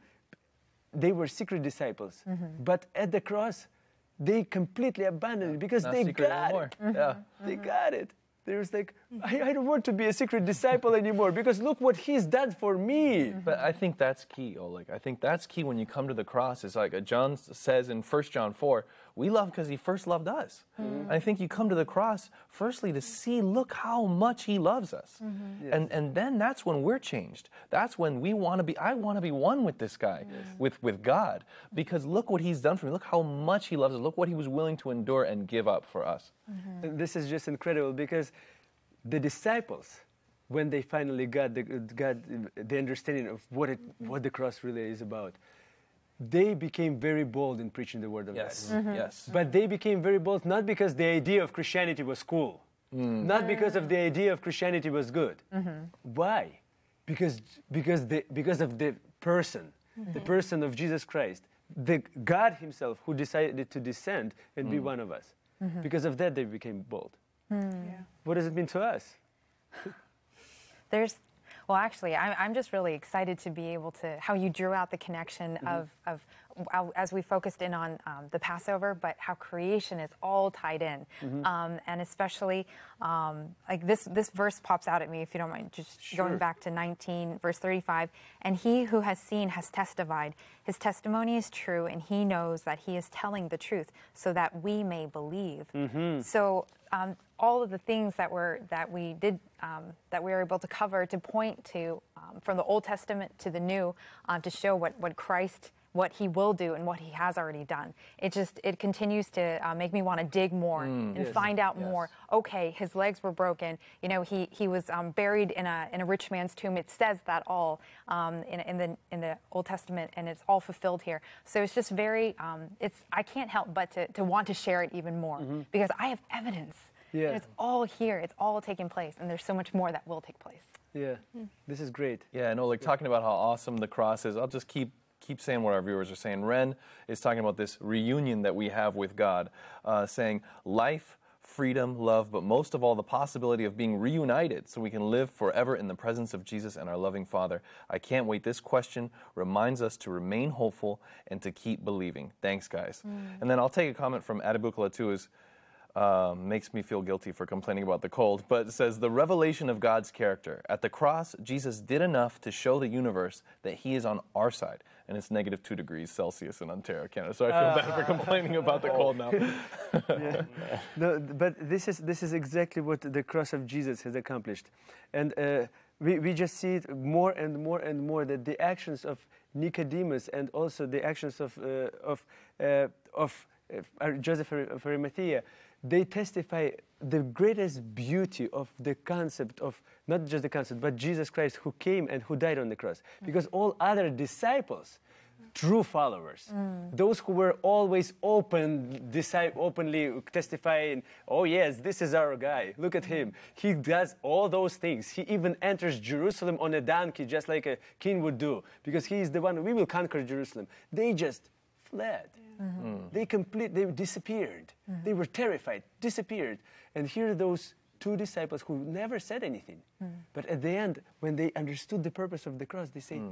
A: they were secret disciples. Mm-hmm. But at the cross, they completely abandoned it because
B: Not
A: they
B: secret
A: got
B: anymore.
A: it.
B: Mm-hmm. Yeah.
A: They got it. There's like, I, I don't want to be a secret disciple anymore, because look what he's done for me.
B: But I think that's key, Oleg. I think that's key when you come to the cross. It's like John says in First John four, we love because he first loved us. Mm-hmm. I think you come to the cross, firstly, to see, look how much he loves us. Mm-hmm. Yes. And and then that's when we're changed. That's when we want to be, I want to be one with this guy, yes. with, with God, because look what he's done for me. Look how much he loves us. Look what he was willing to endure and give up for us.
A: Mm-hmm. This is just incredible, because the disciples, when they finally got the, got the understanding of what, it, what the cross really is about, they became very bold in preaching the word of
B: Yes.
A: God.
B: Yes.
A: But they became very bold not because the idea of Christianity was cool, not because of the idea of Christianity was good. Why? Because, because, the, because of the person, the person of Jesus Christ, the God himself who decided to descend and be one of us. Because of that, they became bold.
E: Yeah.
A: What does it mean to us?
C: There's, well, actually, I'm, I'm just really excited to be able to, how you drew out the connection
A: Mm-hmm.
C: of, of, uh, as we focused in on um, the Passover, but how creation is all tied in.
A: Mm-hmm.
C: Um, and especially, um, like this, this verse pops out at me, if you don't mind, just going
A: Sure.
C: back to nineteen, verse thirty-five. And he who has seen has testified. His testimony is true, and he knows that he is telling the truth, so that we may believe. So, um, all of the things that were that we did um, that we were able to cover to point to um, from the Old Testament to the New um, to show what what Christ, what he will do and what he has already done. It just it continues to uh, make me want to dig more and
A: Yes.
C: find out
B: Yes.
C: more. Okay, his legs were broken. You know, he he was um, buried in a in a rich man's tomb. It says that all um, in in the in the Old Testament, and it's all fulfilled here. So it's just very um, it's I can't help but to to want to share it even more because I have evidence.
A: Yeah.
C: And it's all here. It's all taking place, and there's so much more that will take place.
A: Yeah, this is great.
B: Yeah, no, like talking about how awesome the cross is. I'll just keep keep saying what our viewers are saying. Ren is talking about this reunion that we have with God, uh, saying life, freedom, love, but most of all the possibility of being reunited so we can live forever in the presence of Jesus and our loving Father. I can't wait. This question reminds us to remain hopeful and to keep believing. Thanks, guys. And then I'll take a comment from Adibukala too. Is Um, makes me feel guilty for complaining about the cold, but it says, the revelation of God's character. At the cross, Jesus did enough to show the universe that he is on our side, and it's negative two degrees Celsius in Ontario, Canada. So I feel bad for complaining about the cold now.
A: Yeah. No, but this is this is exactly what the cross of Jesus has accomplished, and uh, we we just see it more and more and more that the actions of Nicodemus and also the actions of uh, of uh, of uh, Joseph of Arimathea, they testify the greatest beauty of the concept of not just the concept, but Jesus Christ who came and who died on the cross, because all other disciples, true followers, those who were always open, deci- openly testifying, oh yes, this is our guy, look at him. He does all those things. He even enters Jerusalem on a donkey just like a king would do, because he is the one, we will conquer Jerusalem. They just fled. They complete, they disappeared. They were terrified, disappeared. And here are those two disciples who never said anything. But at the end, when they understood the purpose of the cross, they say,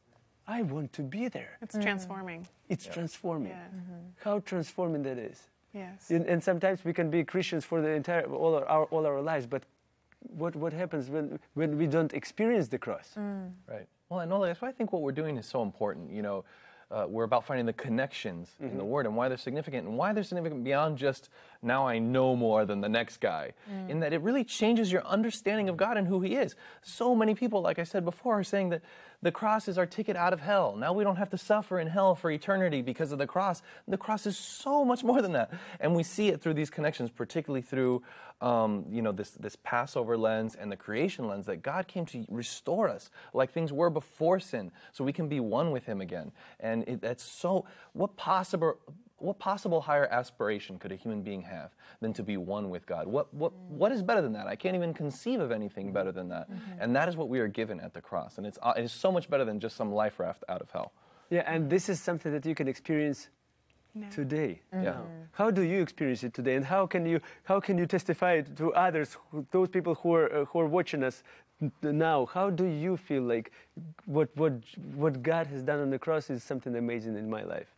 A: I want to be there.
E: It's transforming.
A: It's transforming.
E: Yeah.
A: How transforming that is.
E: Yes.
A: And, and sometimes we can be Christians for the entire all our, our all our lives, but what what happens when when we don't experience the cross?
B: Right. Well, and Ola, that's why I think what we're doing is so important. You know, uh, we're about finding the connections in the Word and why they're significant, and why they're significant beyond just now I know more than the next guy. In that it really changes your understanding of God and who He is. So many people, like I said before, are saying that the cross is our ticket out of hell. Now we don't have to suffer in hell for eternity because of the cross. The cross is so much more than that, and we see it through these connections, particularly through um, you know this this Passover lens and the creation lens, that God came to restore us like things were before sin, so we can be one with Him again. And it, that's so. What possible what possible higher aspiration could a human being have than to be one with God? What what what is better than that? I can't even conceive of anything better than that. And that is what we are given at the cross. And it's uh, it is so much better than just some life raft out of hell.
A: Yeah, and this is something that you can experience
E: No.
A: today.
B: Yeah.
A: How do you experience it today, and how can you how can you testify it to others, who, those people who are uh, who are watching us n- now? How do you feel like what what what God has done on the cross is something amazing in my life?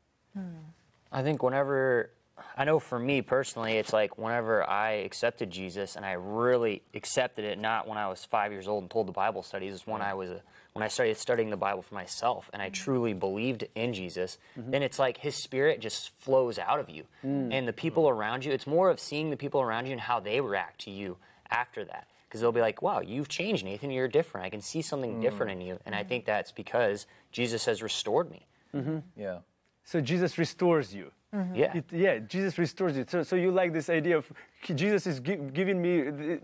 D: I think whenever, I know for me personally, it's like whenever I accepted Jesus, and I really accepted it, not when I was five years old and told the Bible studies, it's when I was a, when I started studying the Bible for myself, and I truly believed in Jesus, then it's like His Spirit just flows out of you. And the people around you, it's more of seeing the people around you and how they react to you after that. Because they'll be like, wow, you've changed, Nathan, you're different. I can see something different in you. And I think that's because Jesus has restored me.
B: Yeah.
A: So Jesus restores you.
D: Yeah.
A: It, yeah, Jesus restores you. So, so you like this idea of Jesus is gi- giving me the,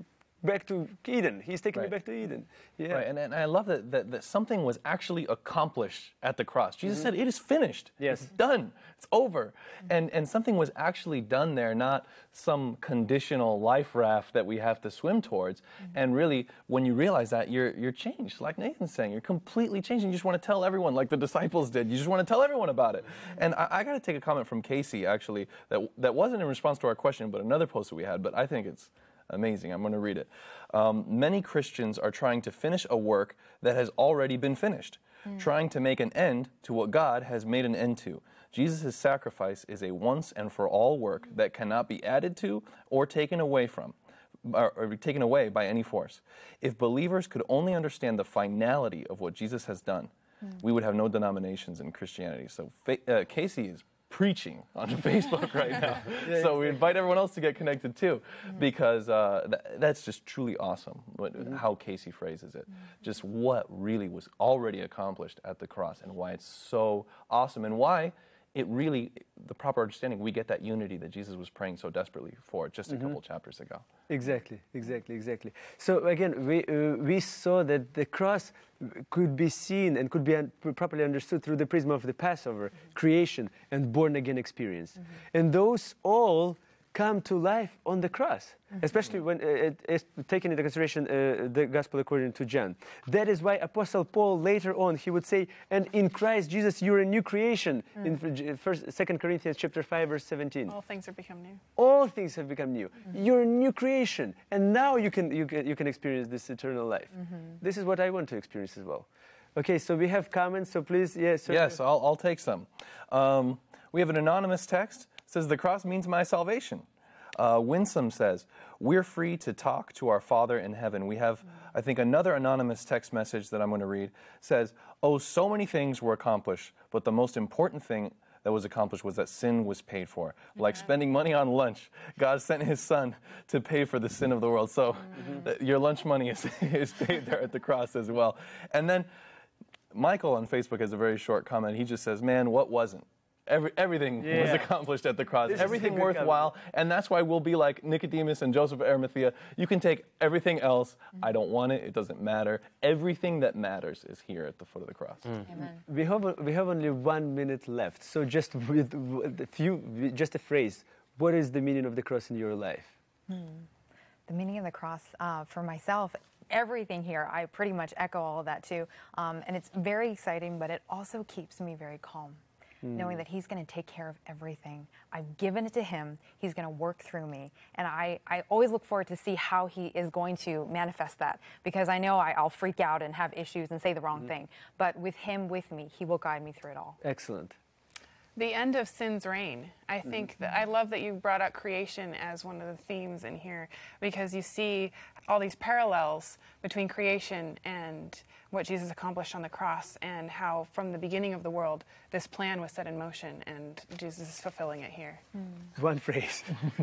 A: back to Eden. He's taking
B: Right.
A: me back to Eden. Yeah.
B: Right, and, and I love that, that, that something was actually accomplished at the cross. Jesus said, it is finished.
A: Yes.
B: It's done. It's over. And, and something was actually done there, not some conditional life raft that we have to swim towards. And really, when you realize that, you're, you're changed. Like Nathan's saying, you're completely changed. And you just want to tell everyone, like the disciples did. You just want to tell everyone about it. And I, I got to take a comment from Casey, actually, that, that wasn't in response to our question, but another post that we had. But I think it's amazing. I'm going to read it. Um, Many Christians are trying to finish a work that has already been finished, mm. trying to make an end to what God has made an end to. Jesus' sacrifice is a once and for all work that cannot be added to or taken away from, or, or taken away by any force. If believers could only understand the finality of what Jesus has done, mm. we would have no denominations in Christianity. So uh, Casey is preaching on Facebook right now. yeah, so we invite everyone else to get connected too, mm-hmm. because uh, th- that's just truly awesome, what, mm-hmm. how Casey phrases it. Mm-hmm. Just what really was already accomplished at the cross and why it's so awesome and why it really, the proper understanding, we get that unity that Jesus was praying so desperately for just a mm-hmm. couple chapters ago.
A: Exactly, exactly, exactly. So again, we, uh, we saw that the cross could be seen and could be un- properly understood through the prism of the Passover, mm-hmm. creation, and born-again experience. Mm-hmm. And those all come to life on the cross, mm-hmm. especially when uh, it, it's taken into consideration uh, the Gospel according to John. That is why Apostle Paul later on, he would say, and in Christ Jesus you're a new creation, mm. in first, Second Corinthians chapter five, verse seventeen.
E: All things have become new.
A: All things have become new. Mm-hmm. You're a new creation, and now you can, you can, you can experience this eternal life. Mm-hmm. This is what I want to experience as well. Okay, so we have comments, so please, yes. Yeah,
B: yes, I'll, I'll take some. Um, we have an anonymous text. Says, the cross means my salvation. Uh, Winsome says, we're free to talk to our Father in heaven. We have, I think, another anonymous text message that I'm going to read. Says, oh, so many things were accomplished, but the most important thing that was accomplished was that sin was paid for. Like spending money on lunch, God sent his son to pay for the sin of the world. So mm-hmm. th- your lunch money is, is paid there at the cross as well. And then Michael on Facebook has a very short comment. He just says, man, what wasn't? Every, everything yeah. was accomplished at the cross.
A: This
B: everything worthwhile. Comment. And that's why we'll be like Nicodemus and Joseph of Arimathea. You can take everything else. Mm-hmm. I don't want it. It doesn't matter. Everything that matters is here at the foot of the cross. Mm.
C: Amen.
A: We have, we have only one minute left. So just with a few, just a phrase. What is the meaning of the cross in your life?
C: Hmm. The meaning of the cross uh, for myself, everything here, I pretty much echo all of that too. Um, and it's very exciting, but it also keeps me very calm. Knowing that he's going to take care of everything. I've given it to him. He's going to work through me. And I, I always look forward to see how he is going to manifest that, because I know I, I'll freak out and have issues and say the wrong mm-hmm. thing. But with him with me, he will guide me through it all.
A: Excellent.
E: The end of sin's reign. I think mm-hmm. that I love that you brought up creation as one of the themes in here, because you see all these parallels between creation and what Jesus accomplished on the cross, and how from the beginning of the world this plan was set in motion, and Jesus is fulfilling it here.
A: Mm. One phrase.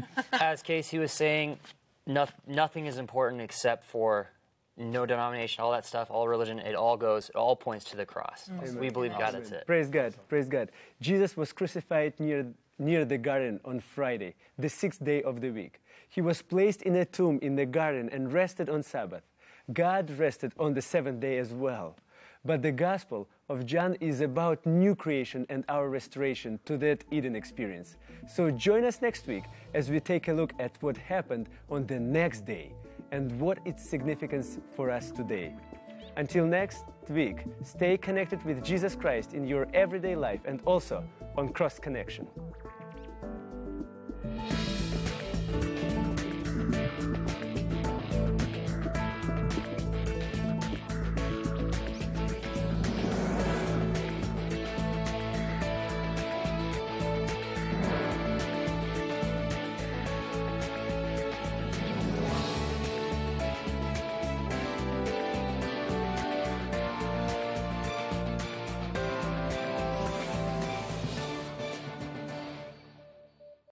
D: As Casey was saying, no, nothing is important except for no denomination, all that stuff, all religion, it all goes, it all points to the cross. Mm-hmm. We believe God, that's it.
A: Praise God, praise God. Jesus was crucified near, near the garden on Friday, the sixth day of the week. He was placed in a tomb in the garden and rested on Sabbath. God rested on the seventh day as well. But the Gospel of John is about new creation and our restoration to that Eden experience. So join us next week as we take a look at what happened on the next day and what its significance for us today. Until next week, stay connected with Jesus Christ in your everyday life and also on Cross Connection.